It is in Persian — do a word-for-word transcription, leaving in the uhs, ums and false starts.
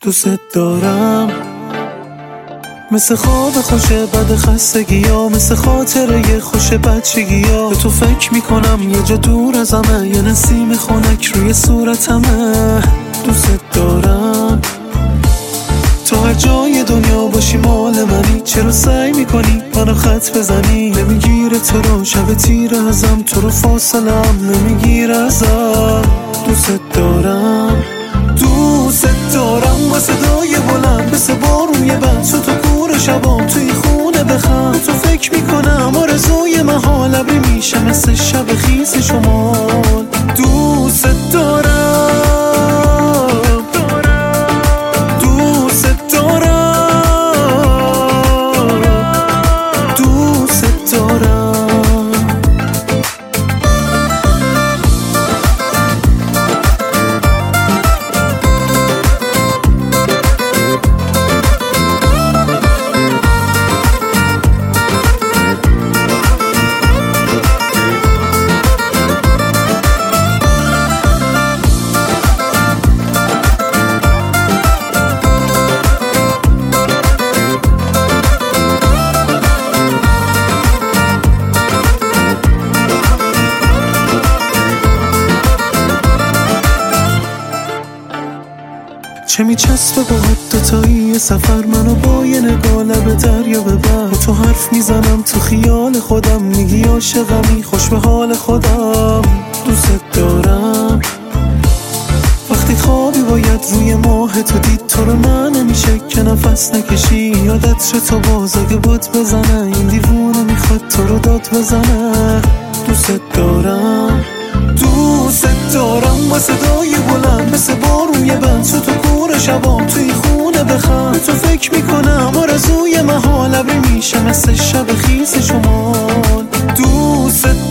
دوست دارم مثل خواب خوشه بد خستگی ها، مثل خاطره خوش بچگی ها. به تو فکر میکنم یه جا دور از همه، یه نسیم خنک روی صورتمه. دوست دارم تو هر جای دنیا باشی مال منی، چرا سعی میکنی منو خط بزنی؟ نمیگیره تو رو شب تیر ازم، تو رو فاصله هم نمیگیره ازم. دوست دارم دوست دارم با صدای بلند مثل بارون یه بند، تو تو کور شبام توی خونه بخند. تو فکر میکنم آرزوی محال ابری میشه مثل شب خیس شمال. دوست دارم دوست دارم دوست دارم. چه میچسبه با حد دوتایی سفر، منو با یه نگاه لب دریا ببر. تو حرف میزنم تو خیال خودم، میگی عاشقمی خوش به حال خودم. دوست دارم وقتی خوابی باید روی ماه تو دید، تو رو من نمیشه که نفس نکشی. یادت چه تو باز اگه بود بزنه، این دیوونه میخواد تو رو داد بزنه. دوست دارم دوست دارم با صدای بلند مثل بارون یه بند، تو تو کور شبام توی خونه بخند. تو فکر میکنم آرزوی محال ابری میشه مثل شب خیس شمال. دوست